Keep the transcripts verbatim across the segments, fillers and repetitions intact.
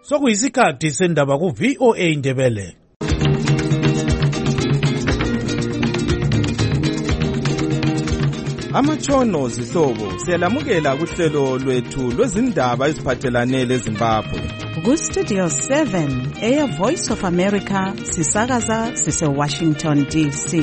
Sokuyisikhathi sendaba ku V O A Ndebele. Amatshono zihlobo siyalamukela kuhlelo lwethu lwezindaba eziphathelane leZimbabwe. Ku Studio seven, Air Voice of America, sisakaza sise Washington D C.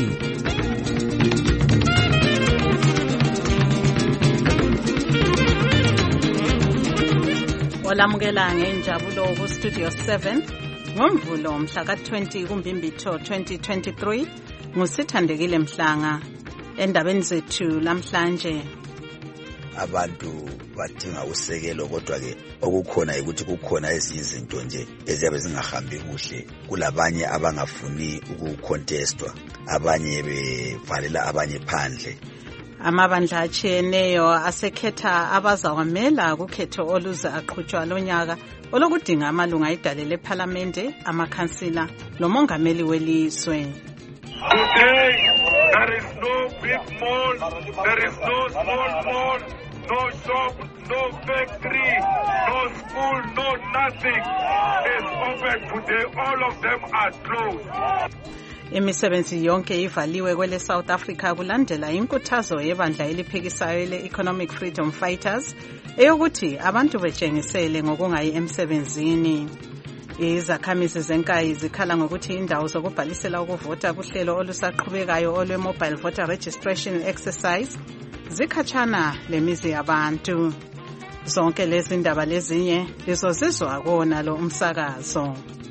Olamukela ngenjabulo ku Studio seven, ngomvulo mhla ka twenty kuMbimbitho twenty twenty-three, ngusithandekile Mhlanga. Endabeni zethu lamhlanje, abantu badinga usekelo, kodwa ke okukhona ukuthi kukhona ezinye izinto nje eziyabe zingahambi kuhle. Kulabanye abangafuni ukucontestwa, abanye bevalela abanye phandle. Amabandla atshiyeneyo asekhetha abazawamela kukhetho oluza aqhutshwa lonyaka olokudinga amalunga ayidale lephalamende, amakhansila lomongameli welizwe. Today, there is no big mall, there is no small mall, no shop, no factory, no school, no nothing is open today. All of them are closed. Imisebenzi yonke ivaliwe kwele South Africa kulandela inkuthazo yebandla eliphikisayo le-Economic Freedom Fighters eyokuthi abantu betshengisele ngokungayi emsebenzini. Izakhamizi zenkayi zikhala ngokuthi indawo zokubhalisela ukuvota kuhlelo olusaqhubekayo olwe-Mobile Voter Registration Exercise zikhatshana lemizi yabantu. Zonke lezi ndaba lezinye lizozizwa kona lo umsakazo.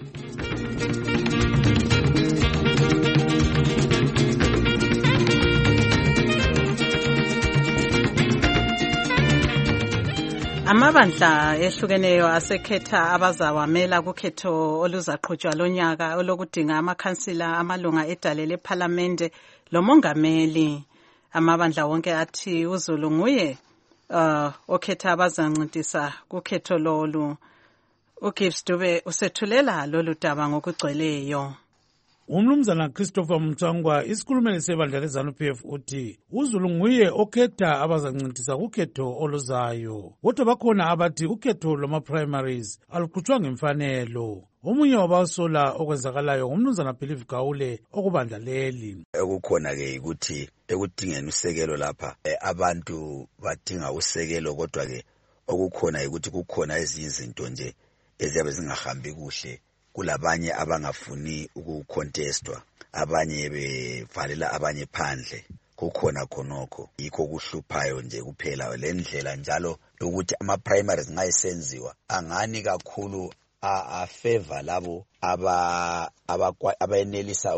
Amabandla ehlukeneyo asekhetha abazawamela kukhetho oluzaqhutshwa lonyaka olokudinga amakhansila amalunga edale lephalamende lomongameli. Amabandla wonke athi uZulu nguye uh, okhetha abazancintisa kukhetho lolu. uGibbs Dube usethulela lolu daba ngokugcweleyo. Umnumzana Christopher Mtsangwa, isikhulumeli sebandla leZANU P F, uthi uZulu nguye okhetha abazancintisa kukhetho oluzayo. Kodwa bakhona abathi ukhetho lwama-primaries aluqhutshwa ngemfanelo. Omunye wabasola okwenzakalayo ngumnumzana Believe Gawule okubandla leli. Okukhona ke ukuthi ekudingeni usekelo lapha abantu badinga usekelo, kodwa ke okukhona ukuthi kukhona ezinye izinto nje eziyabe zingahambi kuhle. Kulabanye abangafuni ukucontestwa, abanye bevalela abanye phandle. Kukhona khonokho, yikho kuhluphayo nje kuphela. Le ndlela njalo ukuthi ama primaries ngayisenziwa angani kakhulu a favor labo aba abayenelisa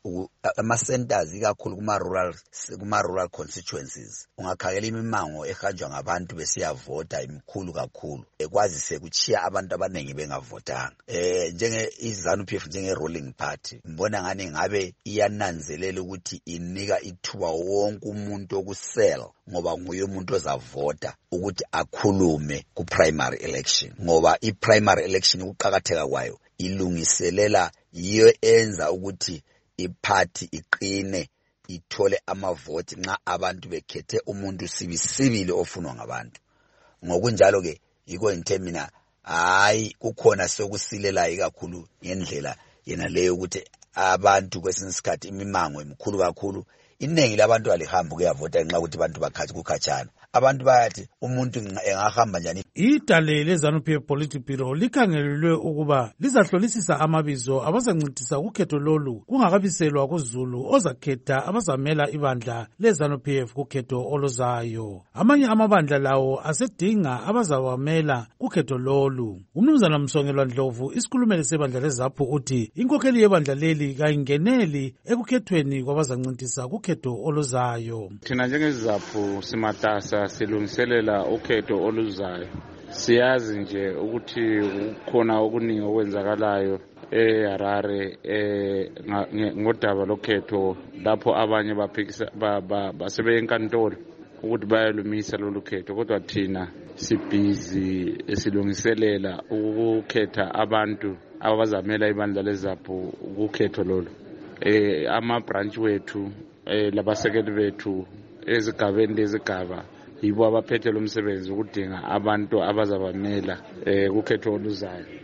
ama centers ikakhulu kuma rural kuma rural constituencies. Ungakhangela imimango ehanjwa ngabantu besiyavota imikhulu kakhulu, ekwazi sekuchiya abantu abanengi bengavotanga. Eh njenge iZANU P F njenge ruling party mbona ngani ngabe iyananzelela ukuthi inika ithuba wonke umuntu okusel, ngoba nguye umuntu ozavota ukuthi akhulume ku primary election, ngoba i primary election ukuqhakatheka kwayo ilungiselela yiyo enza ukuthi iparty iqine ithole amavoti nxa abantu bekhethe umuntu sibisibili ofunwa ngabantu. Ngokunjalo ke yiko nthemina hayi kukhona sokusilela ikakhulu ngendlela yena leyo ukuthi abantu kwesinye isikhathi imimango emikhulu kakhulu, iningi labantu alihamba kuyavota nxa ukuthi abantu bakhathi kukhatshana. Abantu bayathi umuntu engahamba njani. Idale leZANU P F Political Bureau likhangelelwe ukuba lizahlolisisa amabizo abazancintisa kukhetho lolu kungakabiselwa kuZulu ozakhetha abazamela ibandla leZANU P F kukhetho oluzayo. Amanye amabandla lawo asedinga abazawamela kukhetho lolu. Umnumzana Msongelwa Ndlovu, isikhulumeli sebandla leZAPU, uthi inkokheli yebandla leli kayingeneli ekukhethweni kwabazancintisa kukhetho oluzayo. Thina njengeZAPU simatasa silungiselela ukhetho oluzayo. Siyazi nje ukuthi kukhona okuningi okwenzakalayo eHarare eh ngodaba lokhetho lapho abanye baphikisa basebe enkantolo ukuthi bayalumisa lolu khetho, kodwa thina sibhizi esilungiselela ukukhetha abantu abazamela ibandla leZAPU ukhetho lolu. Eh ama branch wethu eh labasekeli bethu ezigabeni lezigaba yibo abaphethe lo msebenzi ukudinga abantu abazabamela eh kukhetho oluzayo.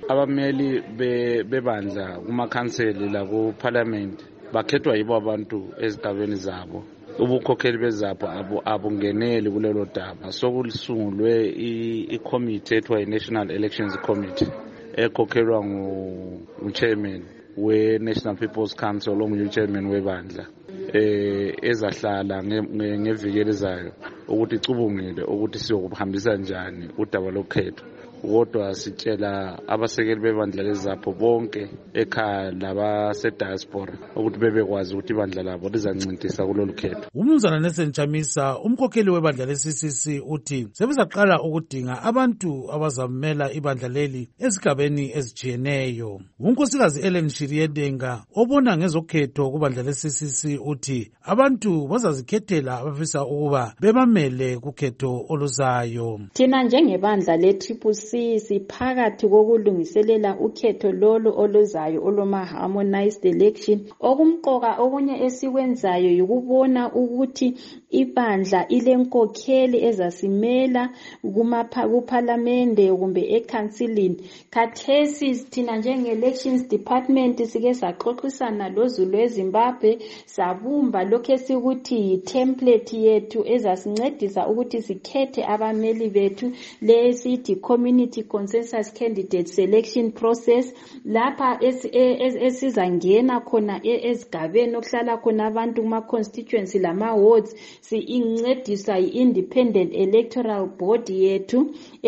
abameli bebandla kumakhanseli la ku parliament bakhethwa yibo abantu ezigabeni zabo. Ubukhokheli bezapho abo abungeneli kulelo daba. Sokulisungulwe i-committee ethiwa i-National Elections Committee ekhokhelwa ngu-chairman we-National People's Council ongu-chairman webandla eh ezahlala ngeviki elizayo ukuthi icubungile ukuthi siyokuhambisa njani udaba lokhetho. Kodwa sitshela abasekeli bebandla lezapho bonke ekhaya labase diaspora ukuthi bebekwazi ukuthi ibandla labo lizancintisa kulolu khetho. Umnumzana Nelson Chamisa, umkhokheli webandla le-C C C, uthi sebezaqala ukudinga abantu abazamela ibandla leli ezigabeni ezijiyeneyo. Unkosikazi Ellen Shiriyedenga obona ngezokhetho kubandla le-C C C uthi abantu bazazikhethela abafisa ukuba bebamele kukhetho oluzayo. Thina njengebandla le-Triple C siphakathi kokulungiselela ukhetho lolo oluzayo oluma-harmonized election. Okumqoka okunye esikwenzayo yikubona ukuthi ibandla ilenkokheli ezasimela kuphalamende kumbe ekhansilini. Khathesi thina njenge-elections department sike saxoxisana loZulu eZimbabwe sabumba lokhu esikuthi yi-template yethu ezasincedisa ukuthi sikhethe abameli bethu lesithi community consensus candidate selection process, lapha esizangena khona ezigabeni okuhlala khona abantu kuma constituency lama wards. Si incedisa i-independent electoral board yethu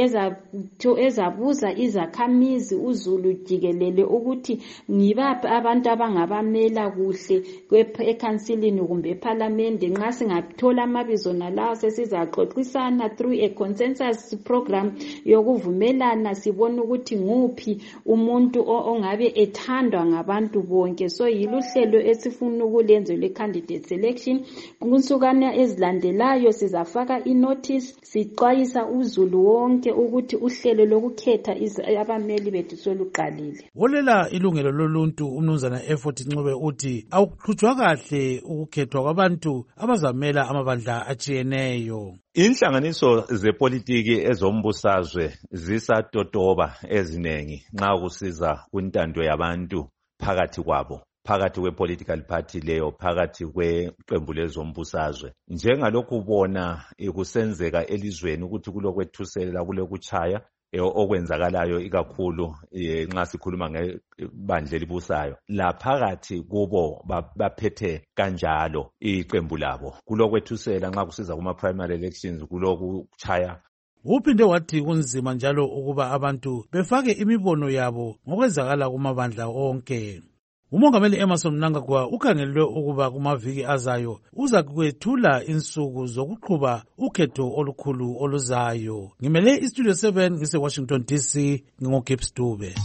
ezabuza izakhamizi uZulu jikelele ukuthi ngibaphi abantu abangabamela kuhle ekhansilini kumbe ephalamende. Nxa singathola amabizo nalawo sesizaxoxisana through a consensus program yokuvumelana sibona ukuthi nguphi umuntu ongabe ethandwa ngabantu bonke. So yiluhlelo esifuna ukulenza le-candidate selection. Kunsukana ezilandelayo sizafaka inotice sixwayisa uZulu wonke ukuthi uhlelo lokukhetha abameli bethu soluqalile. Wolela ilungelo loluntu umnumzana Effort Ncube uthi awuqhutshwa kahle ukukhethwa kwabantu abazamela amabandla ajiyeneyo. Inhlanganiso zepolitiki ezombusazwe zisatotoba ezinengi nxa kusiza kwintando yabantu phakathi kwabo, phakathi kwe-political party leyo, phakathi kweqembu lezombusazwe. Njengalokhu ubona ikusenzeka elizweni ukuthi kulokwethusela kulokuchaya okwenzakalayo ikakhulu nxa sikhuluma ngebandla elibusayo. La phakathi kubo baphethe kanjalo iqembu labo kulokwethusela nxa kusiza kuma primary elections kulokuchaya. Uphinde wathi kunzima njalo ukuba abantu befake imibono yabo ngokwenzakala kumabandla onke. Umongameli Emmerson Mnangagwa ukhangelwe ukuba kumaviki azayo uza kwethula insuku zokuqhuba ukhetho olukhulu oluzayo. Ngimele iStudio seven ngise Washington D C, ngingoGibbs Dube.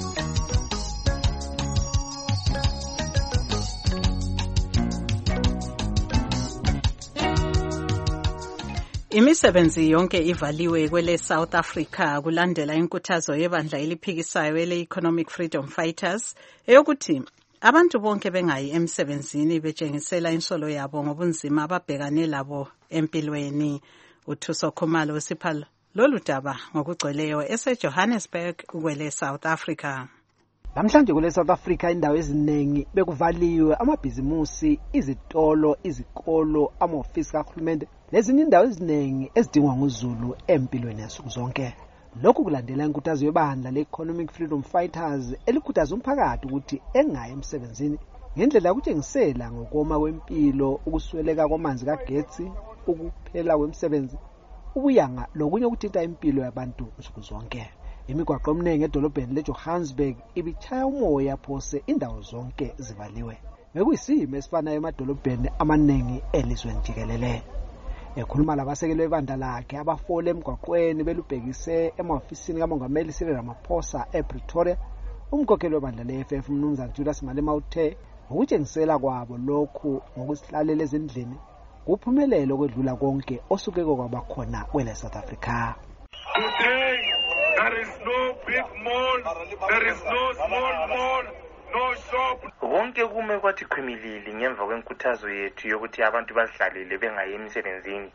Imisebenzi yonke ivaliwe kwele South Africa kulandela inkuthazo yebandla eliphikisayo ele Economic Freedom Fighters eyokuthi abantu bonke bengayi emsebenzini betshengisela insolo yabo ngobunzima ababhekane labo empilweni. UThuso Khumalo wesiphala lolu daba ngokugcweleyo eseJohannesburg kwele South Africa. Namhlanje kule South Africa indawo eziningi bekuvaliwe amabhizimusi, izitolo, izikolo, ama-ofisi kahulumende lezinye indawo eziningi ezidingwa nguZulu empilweni yasuku zonke. Lokhu kulandela inkuthazo yebandla le-Economic Freedom Fighters elikhuthaza umphakathi ukuthi engayi emsebenzini ngendlela yokutshengisela ngokoma kwempilo, ukusweleka kwamanzi kagetsi, ukuphela kwemisebenzi, ubuyanga lokunye ukuthinta impilo yabantu nsuku zonke. Imigwaqo eminingi edolobheni leJohannesburg ibichaya umoya phose indawo zonke zivaliwe. Bekuyisimo esifanayo emadolobheni amaningi elizweni jikelele. Ekhuluma labasekeli bebandla lakhe abafola emgwaqweni belubhekise ema-ofisini kamongameli Cyril Ramaphosa ePretoria, umkhokheli webandla le-F F umnumzana Julius Malema uthe ukutshengisela kwabo lokhu ngokusihlalela ezindlini kuphumelele okwedlula konke osuke kwabakhona kwele South Africa. Today, there is no big mall, there is no small mall, no shop. Konke kume kwathi khwimilili ngemva kwenkuthazo yethu yokuthi abantu bazihlalele bengayi emsebenzini.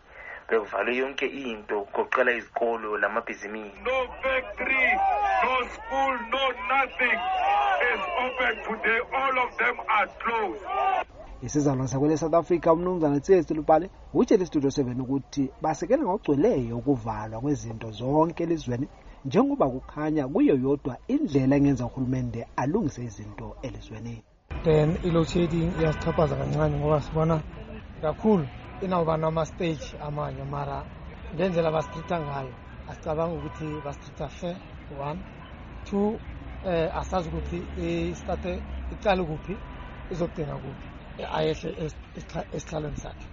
bekuvalwe yonke into kugoqela izikolo lamabhizinisi. No factory, no school, no nothing is open today. All of them are closed. Isizalwane sakwele South Africa umnumzana Tsestu Lupale utshele Studio seven ukuthi basekela ngokugcweleyo ukuvalwa kwezinto zonke elizweni njengoba kukhanya kuyo yodwa indlela engenza uhulumende alungise izinto elizweni. Then i-load shedding iyasichaphaza kancane ngoba sibona kakhulu inawuba nama-stage amanye mara ngendlela bastricta ngayo asicabanga ukuthi bastricta fair one two eh asazi ukuthi istarte iqale kuphi izogcina kuphi ayehle esihlalweni sakhe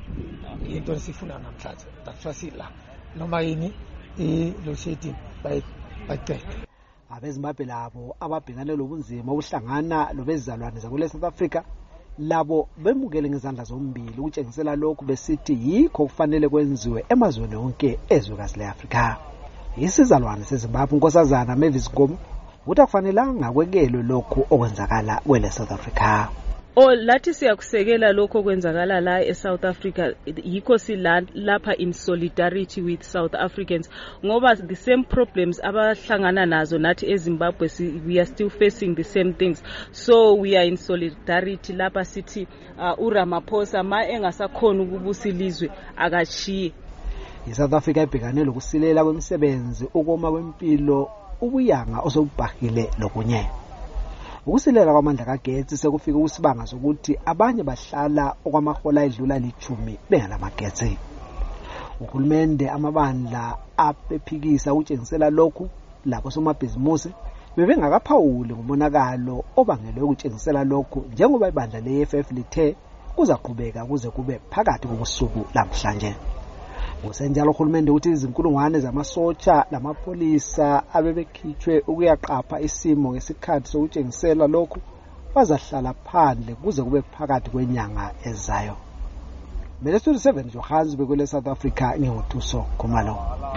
into esifuna namhlanje dasifasila noma yini i-load shedding bayiqede. Abezimbabwe labo ababhekane lobunzima obuhlangana lobezizalwane zakwele South Africa labo bemukele ngezandla zombili ukutshengisela lokhu besithi yikho kufanele kwenziwe emazweni onke ezwekazi le-Afrika. Isizalwane seZimbabwe unkosazana Mavis Gomo uthi akufanelanga kwekelwe lokhu okwenzakala kwele South Africa. O lathi siyakusekela lokho kwenzakala la eSouth Africa yikho silapha in solidarity with South Africans ngoba the same problems abahlangana nazo nathi eZimbabwe we are still facing the same things, so we are in solidarity lapha sithi uh, uRamaphosa ma engasakhona ukubusa ilizwe akachiye. iSouth Africa ibhekane lokusilela kwemisebenzi ukoma kwempilo ubuyanga osobhahile lokunye. Ukusilela kwamandla kagetsi sekufika usibanga sokuthi abanye bahlala okwamahola edlula lichumi benganamagetsi. Uhulumende amabandla apephikisa ukutshengisela lokhu lapho somabhizimusi bebengakaphawuli ngomonakalo obangelwe ukutshengisela lokhu njengoba ibandla le-E F F lithe kuzaqhubeka kuze kube phakathi kobusuku namhlanje. Ngosenjalo uhulumende uthi izinkulungwane zamasotsha lamapolisa abebekhitshwe ukuyaqapha isimo ngesikhathi sokutshengisela lokhu bazahlala phandle kuze kube phakathi kwenyanga ezayo. Mina Studio seven Johannesburg kwele South Africa nginguThuso Khumalo.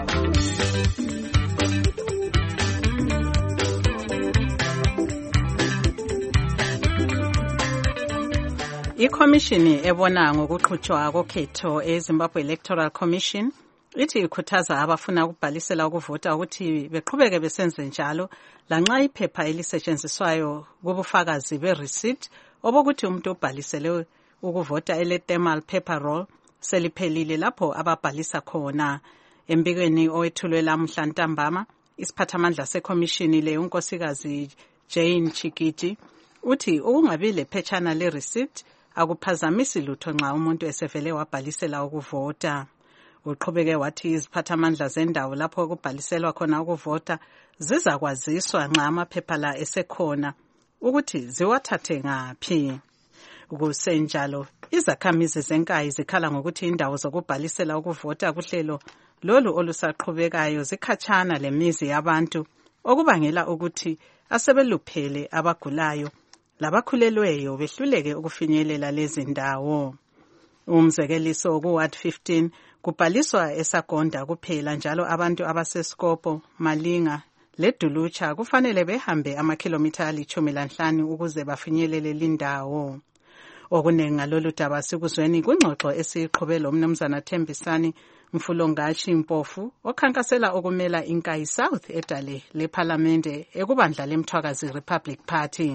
Ikhomishini ebona ngokuqhutshwa kokhetho eZimbabwe Electoral Commission ithi ikhuthaza abafuna ukubhalisela ukuvota ukuthi beqhubeke besenze njalo lanxa iphepha elisetshenziswayo kubufakazi be-receipt obokuthi umuntu ubhalisele ukuvota ele-thermal paper roll seliphelile lapho ababhalisa khona. Embikweni owethulwe lamhla ntambama isiphathamandla sekhomishini le unkosikazi Jane Chikiti uthi ukungabi lephetshana le-receipt akuphazamisi lutho nxa umuntu esevele wabhalisela ukuvota. Uqhubeke wathi iziphathamandla zendawo lapho kubhaliselwa khona ukuvota zizakwaziswa nxa amaphepha la esekhona ukuthi ziwathathe ngaphi. Kusenjalo izakhamizi zenkayi zikhala ngokuthi indawo zokubhalisela ukuvota kuhlelo lolu olusaqhubekayo zikhatshana lemizi yabantu okubangela ukuthi asebeluphele abagulayo labakhulelweyo behluleke ukufinyelela lezi ndawo. Umzekeliso ku Ward fifteen kubhaliswa eSagonda kuphela njalo abantu abaseSkopo, Malinga leDulutsha kufanele behambe amakhilomitha alichumi lanhlanu ukuze bafinyelele lindawo. Okunengi ngalolu daba sikuzweni kungxoxo esiqhube lo mnumzana Thembisani Mfulongashi Mpofu okhankasela okumela inkayi South edale leParliamente ekubandla leMthwakazi Republic Party.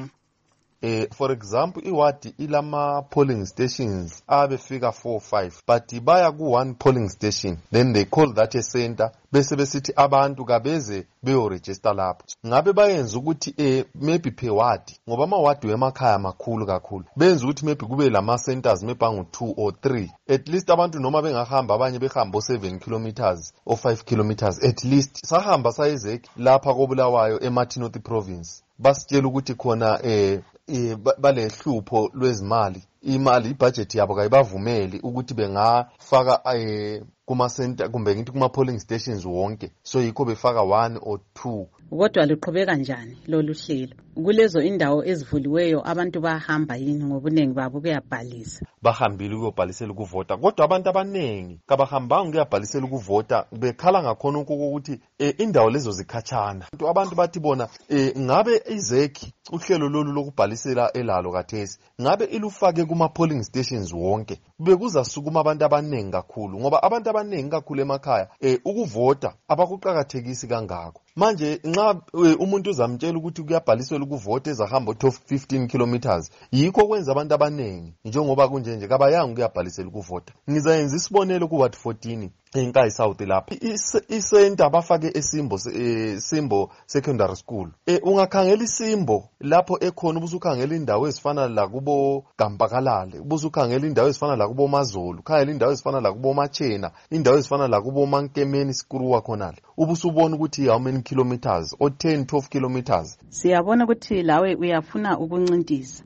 Uh, for example, iwadi ilama polling stations abefika four or five, but baya ku one polling station, then they call that a center, bese besithi abantu kabeze beyo register lapho. Ngabe bayenza ukuthi eh maybe per wadi, ngoba ama wadi wemakhaya makhulu kakhulu. Benza ukuthi maybe kube lama centers maybe angu two or three. At least abantu noma bengahamba abanye behamba seven kilometers or five kilometers at least. Sahamba sayezeki lapha koBulawayo eMartin North Province. Basitshela ukuthi khona eh eh balehlupho lwezimali, imali ibudget yabo kayibavumeli ukuthi bengafaka eh kuma center kumbe ngithi kuma polling stations wonke, so yikho befaka one or two. Kodwa liqhubeka kanjani lolu hlelo? Kulezo indawo ezivuliweyo abantu bahamba yini ngobunengi babo kuyabhalisa? Bahambile ukubhalisela ukuvota, kodwa abantu abanengi kabahambanga ukuyabhalisela ukuvota bekhala ngakhona ukuthi eh indawo lezo zikhatshana. Abantu bathi bona eh ngabe izeki uhlelo lolu lokubhalisela elalo kathesi ngabe ilufake kuma polling stations wonke bekuzasukuma abantu abaningi kakhulu ngoba abantu abaningi kakhulu emakhaya eh ukuvota abakuqhakathekisi kangako manje nxa umuntu uzamtshela ukuthi kuyabhalisela ukuvota ezahamba u fifteen kilometers yikho kwenza abantu abaningi njengoba kunje nje kabayanga kuyabhalisela ukuvota ngizayenza isibonelo ku ward fourteen eNkayi South lapha isenta bafake eSimbo Simbo Secondary School eh ungakhangela iSimbo lapho ekhona ubusukhangela indawo ezifana la kubo Gampakalale ubusukhangela indawo ezifana la kubo Mazolo khangela indawo ezifana la kubo Machena indawo ezifana la kubo Mankemeni Skruwa khonale ubusubona ukuthi how many kilometers or ten twelve kilometers. Siyabona ukuthi lawe uyafuna ukuncintisa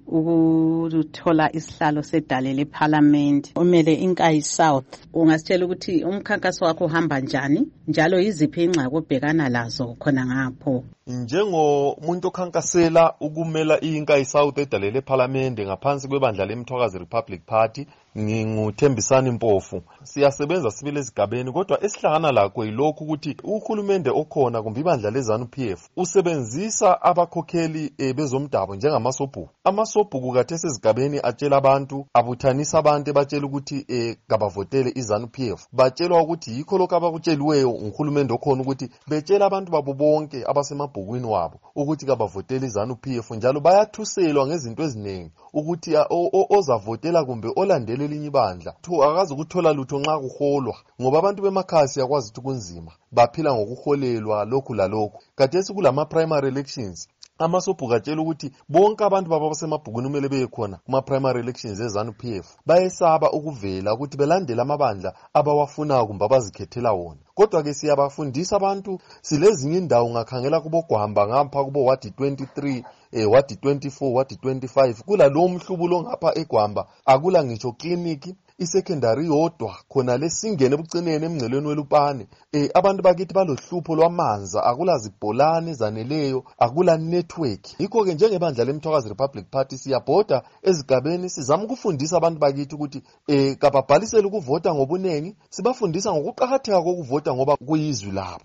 ukuthola isihlalo sedale leParliament umele iNkayi South ungasitshela ukuthi umkhankaso wakho uhamba njani njalo yiziphi ingxaki obhekana lazo khona ngapho? Njengomuntu okhankasela ukumela iNkayi South edale leParliament ngaphansi kwebandla leMthwakazi Republic Party nginguThembisani Mpofu siyasebenza sibile esigabeni kodwa esihlangana lakho yilokhu ukuthi uhulumende okhona kumbe ibandla leZANU-P F usebenzisa abakhokheli e, bezomdabu njengamasobhuku amasobhuku kathesi ezigabeni atshela abantu abuthanisa abantu batshela ukuthi e, kabavotele iZANU-P F batshelwa ukuthi yikho lokho abakutsheliweyo uhulumende okhona ukuthi betshela abantu babo bonke abasemabhukwini wabo ukuthi kabavotele iZANU-P F njalo bayathuselwa ngezinto eziningi ukuthi ozavotela kumbe olandele elinye ibandla thu akazi ukuthola lutho nxa kuholwa ngoba abantu bemakhasi yakwazi ukuthi kunzima baphila ngokuholelwa lokhu lalokhu kathesi kulama primary elections amasobhuku atshela ukuthi bonke abantu baba basemabhukwini kumele beye khona kuma primary elections eZANU-P F bayesaba ukuvela ukuthi belandele amabandla abawafuna kumbe abazikhethela wona kodwa ke siyabafundisa abantu silezinye indawo ngakhangela kubo Gwamba ngapha kubo ward twenty-three eh ward twenty-four ward twenty-five kula lo mhlubulo ngapha eGwamba akula ngitsho clinic isecondary yodwa khona lesingene ebucinene emngcelweni welupane eh abantu bakithi balohlupho lwamanza akula zibholani zaneleyo akula network yikho ke njengebandla leMthwakazi Republic Party siyabhoda ezigabeni sizama ukufundisa abantu bakithi ukuthi eh kababhalisele ukuvota ngobunengi sibafundisa ngokuqhakatheka kokuvota ngoba kuyizwi labo.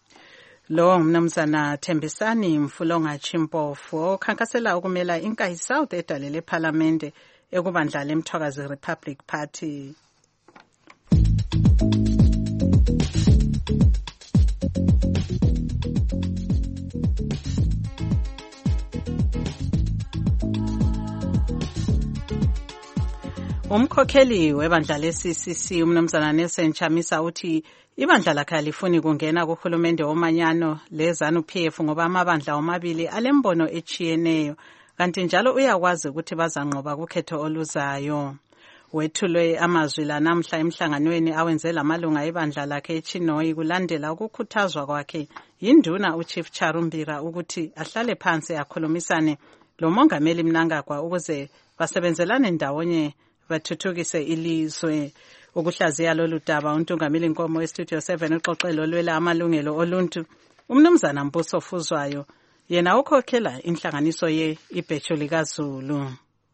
Lo mnumzana Thembisani Mfulonga Chimpofu okhankasela ukumela iNkayi South edale leParliament ekubandla leMthwakazi Republic Party. Umkhokheli webandla le-C C C umnumzana Nelson Chamisa uthi ibandla lakhe alifuni kungena kuhulumende womanyano leZANU-P F ngoba amabandla omabili alembono echiyeneyo kanti njalo uyakwazi ukuthi bazanqoba kukhetho oluzayo. Wethulwe amazwi la namhla emhlanganweni awenze lamalunga ebandla lakhe eChinoyi kulandela ukukhuthazwa kwakhe yinduna uChief Charumbira ukuthi ahlale phansi akhulumisane lo mongameli Mnangagwa ukuze basebenzelane ndawonye bathuthukise ilizwe. Ukuhlaziya lolu daba untungameli Nkomo weStudio seven uxoxelo lwela amalungelo oluntu umnumzana Mbuso Fuzwayo yena ukhokhela inhlanganiso ye ibhecho likaZulu.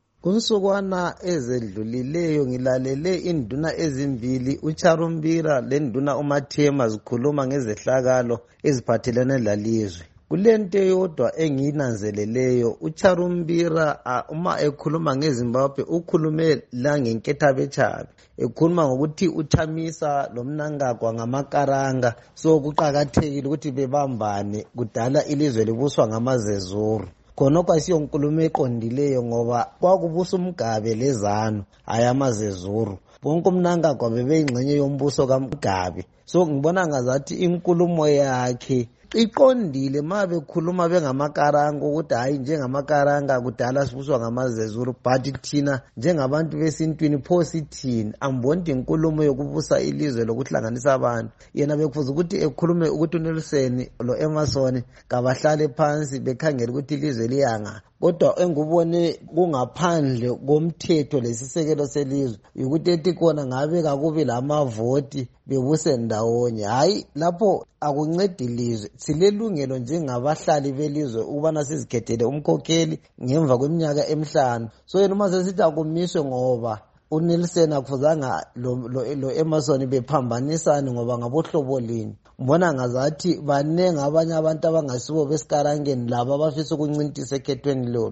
Kunsukwana ezedlulileyo ngilalele induna ezimbili uCharumbira lenduna uMathema zikhuluma ngezehlakalo eziphathelene lalizwe. Kulento yodwa engiyinanzeleleyo uCharumbira uma ekhuluma ngeZimbabwe ukhulume la ngenkethabetshabe ekhuluma ngokuthi uThamisa lo Mnangagwa ngamakaranga so kuqhakathekile ukuthi bebambane kudala ilizwe libuswa ngamazezuru khonokho asiyonkulumo eqondileyo ngoba kwakubusa umgabe leZANU ayamazezuru bonke uMnangagwa bebeyingxenye yombuso kaMgabe so ngibona ngazathi inkulumo yakhe iqondile ma bekhuluma bengamakaranga ukuthi hayi njengamakaranga kudala sibuswa ngamazezuru but thina njengabantu besintwini pho sithini ambonti inkulumo yokubusa ilizwe lokuhlanganisa abantu yena bekufuza ukuthi ekhulume ukuthi uNelson lo Emerson kabahlale phansi bekhangela ukuthi ilizwe liyanga kodwa engubone kungaphandle komthetho lesisekelo selizwe ukuthi ethi khona ngabe kakubi lamavoti bebuse ndawonye hayi lapho akuncedi ilizwe silelungelo njengabahlali belizwe ukubana sizikhethele umkhokheli ngemva kweminyaka emihlanu so yena uma sesithi akumiswe ngoba uNelson akufuzanga lo, lo, lo Emerson bephambanisana ngoba ngabohlobo lini. Mbona ngazathi banenge abanye abantu abangasibo besikarangeni laba abafisa ukuncintisa ekhethweni lolo.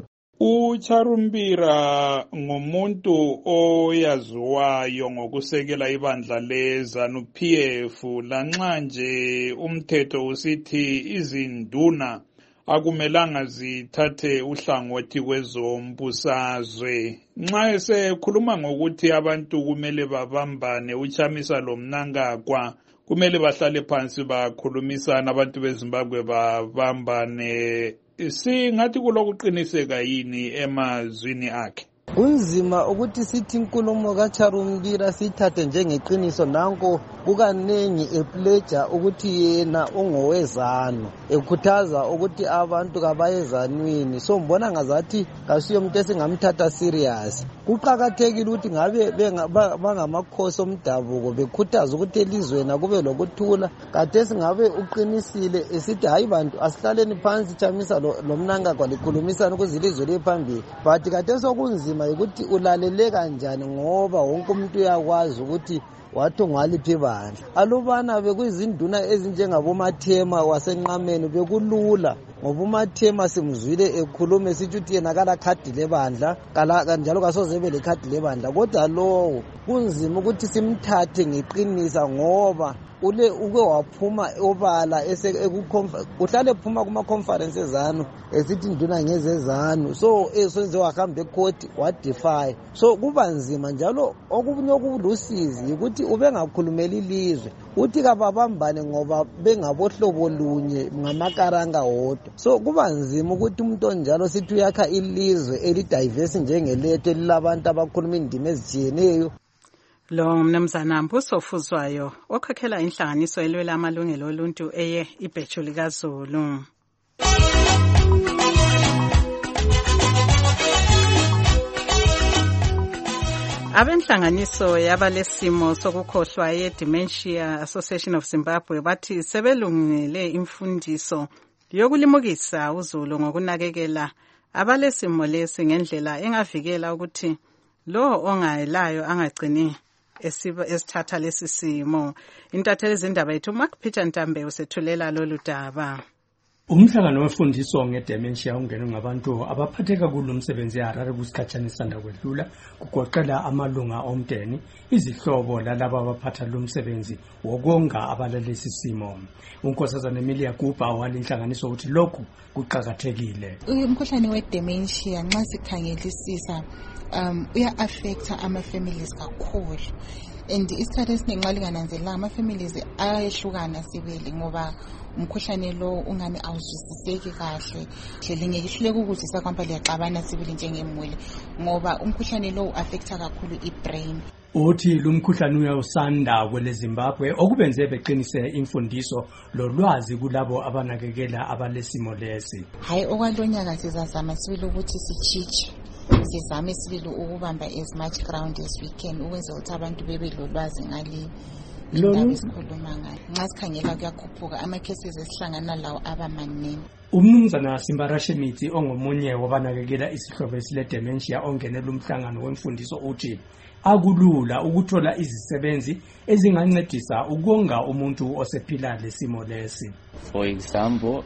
uCharumbira ngumuntu oyaziwayo ngokusekela ibandla leZANU-P F lanxa nje umthetho usithi izinduna akumelanga zithathe uhlangothi kwezombusazwe. Nxa esekhuluma ngokuthi abantu kumele babambane, uChamisa loMnangagwa kumele bahlale phansi bakhulumisana, abantu beZimbabwe babambane, singathi kulokuqiniseka yini emazwini akhe? Unzima ukuthi sithi inkulumo kaCharumbira sithathe njengeqiniso, nanko kukanengi epledger ukuthi yena ungowezanu, ekhuthaza ukuthi abantu kabayezanwini. So mbona ngazathi kasiyo umuntu esingamthatha serious. Kuqakathekile ukuthi ngabe bangamakhosi omdabuko bekhuthaza ukuthi elizweni akube lokuthula. Kade singabe uqinisile esithi hayi bantu asihlaleni phansi Chamisa loMnangagwa likhulumisana ukuze ilizwe liphambili. But kade sokunzima ukuthi ulalele kanjani ngoba wonke umuntu uyakwazi ukuthi wathi ngwaliphi bandla. Alubana bekuyizinduna ezinjengaboMathema wasenqameni bekulula ngoba uMathema simzwile ekhulume sithi uthi yena kala khadi lebandla kala kanjalo kasoze be lekhadi lebandla, kodwa lowo kunzima ukuthi simthathe ngeqinisa ngoba ule uke waphuma obala ese uhlale ephuma kuma conference ezanu esithi induna ngezezanu, so esenze wahamba ecourt wa defy. So kuba nzima njalo okubunye okulusizi ukuthi ube ngakhulumeli ilizwe uthi kababambane ngoba bengabohlobo lunye ngamakaranga wodwa. So kuba nzima ukuthi umuntu onjalo sithi uyakha ilizwe elidiverse njengelethu elilabantu abakhuluma indimi ezitshiyeneyo. Lo mnumzana Mbuso Fuzwayo okhokhela inhlanganiso elwela amalungelo oluntu eye iBheju likaZulu. Abenhlanganiso yabalesimo sokukhohlwa ye-Dementia Association of Zimbabwe bathi sebelungile imfundiso yokulimukisa uZulu ngokunakekela abalesimo lesi ngendlela engavikela ukuthi lo ongayelayo angagcini esithatha lesi simo. Intatheli zindaba yethu Mark Peter Ntambe usethulela lolu daba. Umhlangano wefundiso ngedementia ungene ngabantu abaphatheka kulo msebenzi eHarare kusikhatshana esanda kwedlula, kugoqela amalunga omndeni, izihlobo lalabo abaphatha lo msebenzi wokonga abalalesi simo. Unkosazana Emilia Kuba walinhlanganiso uthi lokhu kuqhakathekile. Umkhuhlane wedementia nxa sikhangelisisa um uya affect ama families kakhulu, and isikhathi esiningi nxa lingananzelela ama families ayehlukana sibili ngoba umkhuhlane lo ungani awuzwisiseki kahle. Hlelinge ihluleka ukuzisa kwamba liyaxabana sibili njengemuli ngoba umkhuhlane lo affecta kakhulu ibrain. Uthi lo mkhuhlane uyawusanda kwele Zimbabwe okubenze beqinise imfundiso lolwazi kulabo abanakekela abalesimo lesi. Hayi okwalonyaka sizazama sibili ukuthi sichiche, sizame sibili ukubamba as much ground as we can ukwenza ukuthi abantu bebe lolwazi ngali indaba esikhuluma ngayo. Nxa sikhangela kuyakhuphuka ama cases esihlangana lawo abamanini. Umnumzana Simbarashe Mithi ongomunye wabanakekela isihlobo esile dementia ongenela umhlangano wemfundiso uthi akulula ukuthola izisebenzi ezingancedisa ukonga umuntu osephila lesimo lesi. For example,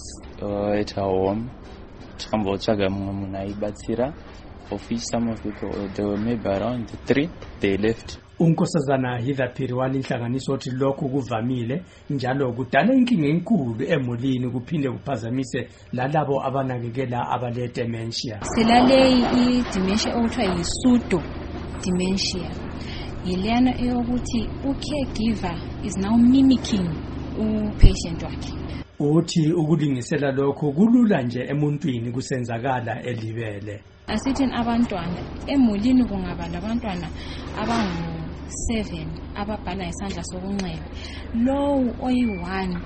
uh, at our home, Chambo Chaga Muna Ibatsira, of which some of people, there were maybe around three, they left. Unkosazana Hitha Piriwali inhlanganiso othi lokhu kuvamile njalo kudala inkinga enkulu emulini kuphinde kuphazamise lalabo abanakekela abale dementia. Silale i-dementia okuthiwa yi-pseudo dementia yilena eyokuthi u-caregiver is now mimicking u-patient wakhe. Uthi ukulingisela lokho kulula nje emuntwini kusenzakala elibele. Asithi abantwana emulini kungaba labantwana abangu seven ababhala ngesandla sokunxele, lowu oyi-one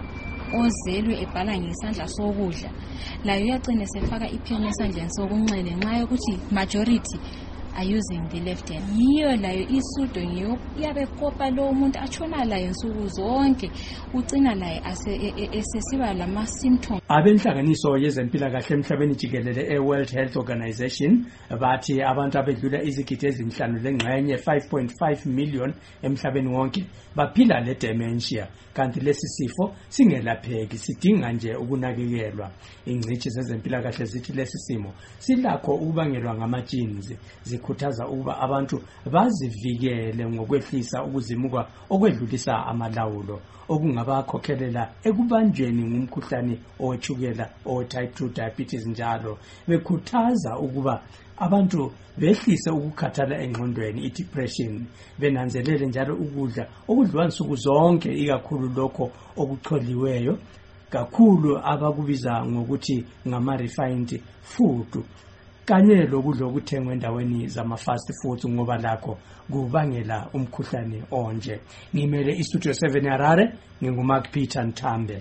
ozelwe ebhala ngesandla sokudla layo uyagcina sefaka iphini esandleni sokunxele nxa yokuthi majority are using the left hand. Yiyo layo isudo ngiyo iyabe kopa lo umuntu atshona layo nsuku zonke ucina laye esesiba lama symptoms. Abenhlanganiso yezempilakahle emhlabeni jikelele e-World Health Organization bathi abantu abedlula izigidi ezinhlanu lengxenye five point five million emhlabeni wonke baphila le dementia, kanti lesi sifo singelapheki sidinga nje ukunakekelwa. Ingcitshi zezempilakahle zithi lesi simo silakho ukubangelwa ngama-genes, zikhuthaza ukuba abantu bazivikele ngokwehlisa ukuzimuka okwedlulisa amalawulo okungabakhokhelela ekubanjweni ngumkhuhlane owetshukela owe-type two diabetes. Njalo bekhuthaza ukuba abantu behlise ukukhathala engqondweni, i-depression, benanzelele njalo ukudla okudliwa nsuku zonke, ikakhulu lokho okucholiweyo kakhulu abakubiza ngokuthi ngama-refined food, kanye lokudla okuthengwa endaweni zama-fast foods ngoba lakho kubangela umkhuhlane onje. Ngimele istudio seven Harare, nginguMark Peter Nthambe.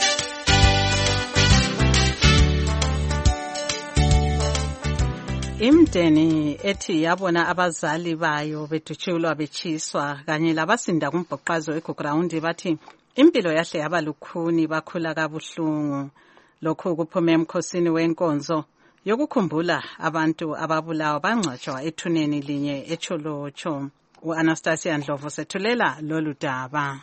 Imdeni ethi yabona abazali bayo bedutshulwa bechiswa kanye labasinda kumbhoqazo eGugurawundi bathi impilo yahle yaba lukhuni, bakhula kabuhlungu. Lokhu kuphume emkhosini wenkonzo yokukhumbula abantu ababulawa bangcwatshwa ethuneni linye eCholocho. U-Anastasia Ndlovu sethulela lolu daba.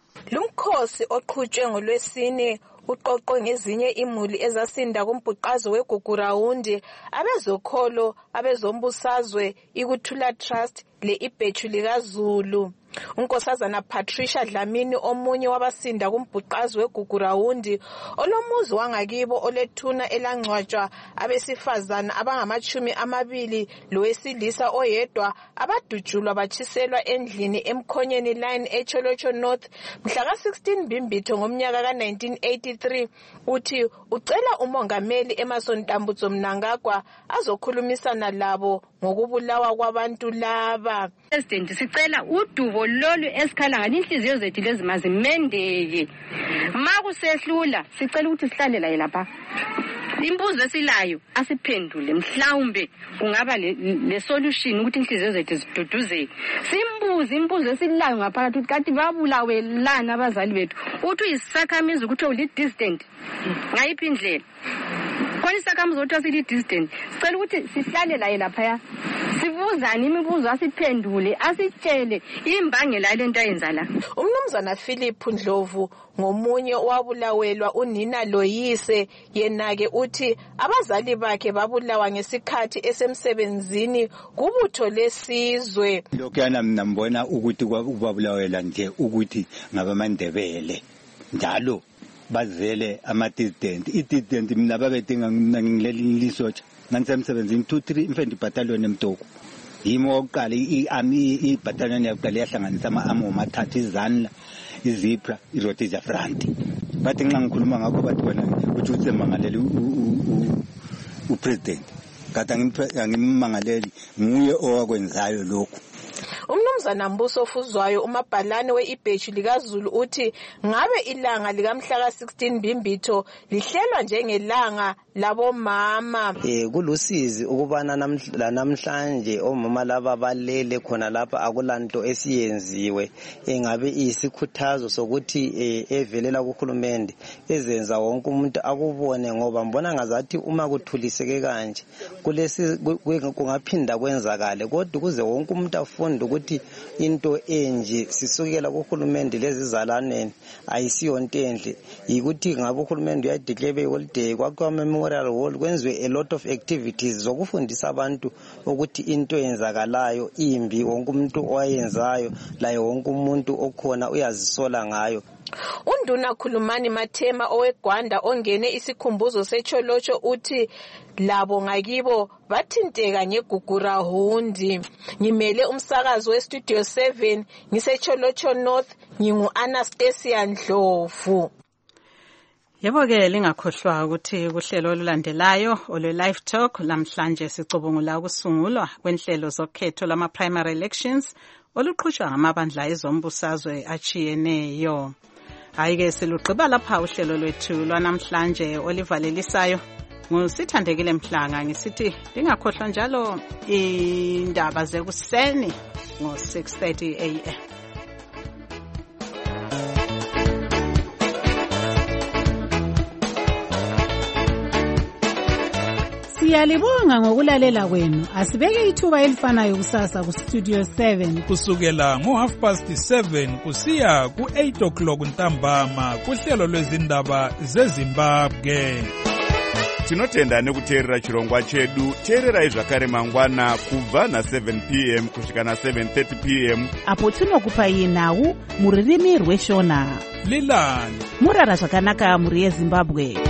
Lumkhosi oqhutshwe ngolwesine uqoqwe ngezinye imuli ezasinda kumbhuqazo weGugurawundi, abezokholo, abezombusazwe, ikuthula trust le ibhethu likaZulu. Unkosazana Patricia Dlamini, omunye wabasinda kumbhuqazo weGugurawundi, olomuzi wangakibo olethuna elangcwatshwa abesifazana abangamachumi amabili lowesilisa oyedwa abadutshulwa bachiselwa endlini emkhonyeni line eCholocho North mhla sixteen Bhimbitho ngomnyaka ka nineteen eighty-three. Uthi ucela umongameli Emmerson Tambutso Mnangagwa azokhulumisana labo ngokubulawa kwabantu laba. President, sicela udubo lolu esikhala ngalinhliziyo zethu lezi mazimendeke. Makusehlula sicela ukuthi sihlale la lapha. Imbuzo esilayo asiphendule, mhlawumbe kungaba le solution ukuthi inhliziyo zethu ziduduzeke. Simbuze imbuzo esilayo ngaphakathi ukuthi kanti babulawe lana abazali bethu. Uthi uyisakhamizi ukuthi uli distant ngayiphi indlela. Khona isakhamizi ukuthi asili distant. Sicela ukuthi sihlale la lapha. Sibuzani imibuzo asiphendule, asitshele imbangela lento ayenza la. Umnumzana Philip Ndlovu ngomunye wabulawelwa unina loyise, yenake uthi abazali bakhe babulawa ngesikhathi esemsebenzini kubutho lesizwe. Lokho yana mina mbona ukuthi babulawela nje ukuthi ngabamandebele njalo bazele ama-dissident. I-dissident mina babedinga ngileli research ngisemsebenzini two three infantry battalion eMtoko. Yimo oqala i-army i-battalion yakuqala yahlanganisa ama-army omathathu, izanla, izipra, irotija front. Bathi nxa ngikhuluma ngakho bathi bona uthi usemangaleli upresident. Kade angimmangaleli, nguye owakwenzayo lokho. Umnumzana Mbuso Fuzwayo, umabhalane we-ibhethu likaZulu, uthi ngabe ilanga likamhla sixteen Bhimbitho lihlelwa njengelanga labomama. Eh kulusizi ukubana namhlanje omama laba balele khona lapha akulanto esiyenziwe, engabe isikhuthazo sokuthi evelela kuhulumende ezenza wonke umuntu akubone, ngoba mbona ngazathi uma kuthuliseke kanje kulesi kungaphinda kwenzakale, kodwa kuze wonke umuntu afunde ukuthi into enje sisukela kuhulumende lezizalaneni ayisiyo into enhle, yikuthi ngabe uhulumende uyadeclare holiday kwakho memorial hall kwenziwe a lot of activities zokufundisa abantu ukuthi into yenzakalayo imbi, wonke umuntu oyenzayo laye wonke umuntu okhona uyazisola ngayo. Unduna Khulumani Mathema oweGwanda ongene isikhumbuzo seCholocho uthi labo ngakibo bathinteka ngeGugurawundi. Ngimele umsakazo weStudio seven ngiseCholocho North, ngingu-Anastasia Ndlovu. Yebo ke lingakhohlwa ukuthi kuhlelo olulandelayo olwe live talk lamhlanje sicubungula ukusungulwa kwenhlelo zokhetho lama primary elections oluqhutshwa ngamabandla ezombusazwe achiyeneyo. Hayi ke silugqiba lapha uhlelo lwethu lwanamhlanje olivalelisayo ngusithandekile Mhlanga ngisithi ndingakhohlwa njalo indaba zekuseni ngo six thirty a m Siyalibonga ngokulalela kwenu. Asibeke ithuba elifanayo kusasa ku Studio seven kusukela ngo half past seven kusiya ku eight o'clock ntambama kuhlelo lwezindaba zeZimbabwe. Tinotenda nekuteerera chirongwa chedu. Teererai zvakare mangwana kubva na seven p m kusvika na seven thirty p m apo tinokupai nhau muririmi rweshona. Lilani murara zvakanaka muri yeZimbabwe.